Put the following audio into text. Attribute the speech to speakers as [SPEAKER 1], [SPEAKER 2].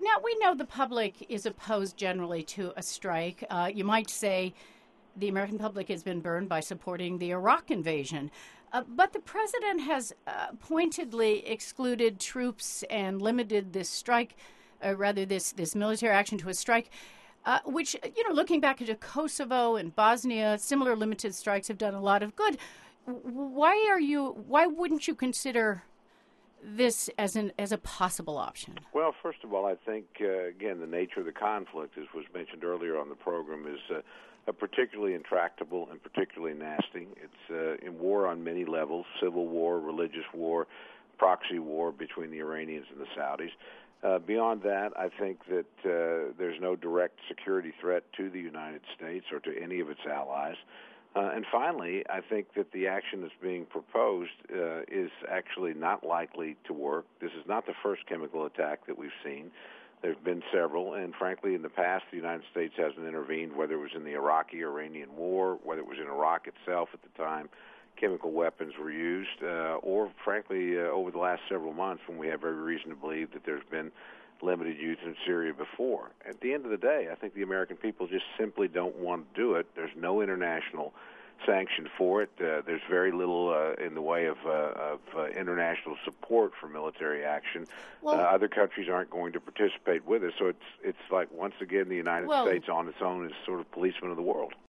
[SPEAKER 1] Now, we know the public is opposed generally to a strike. You might say the American public has been burned by supporting the Iraq invasion. But the president has pointedly excluded troops and limited this strike, this military action to a strike, which, looking back into Kosovo and Bosnia, similar limited strikes have done a lot of good. Why wouldn't you consider this as a possible option?
[SPEAKER 2] Well, first of all, I think, again, the nature of the conflict, as was mentioned earlier on the program, is particularly intractable and particularly nasty. It's in war on many levels: civil war, religious war, proxy war between the Iranians and the Saudis. Beyond that, I think that there's no direct security threat to the United States or to any of its allies. And finally, I think that the action that's being proposed is actually not likely to work. This is not the first chemical attack that we've seen. There have been several, and frankly, in the past, the United States hasn't intervened, whether it was in the Iraqi-Iranian war, whether it was in Iraq itself at the time chemical weapons were used, or frankly, over the last several months when we have every reason to believe that there's been limited use in Syria before. At the end of the day, I think the American people just simply don't want to do it. There's no international sanction for it. There's very little in the way of international support for military action.
[SPEAKER 1] Well,
[SPEAKER 2] other countries aren't going to participate with us. So it's like, once again, the United States on its own is sort of policeman of the world.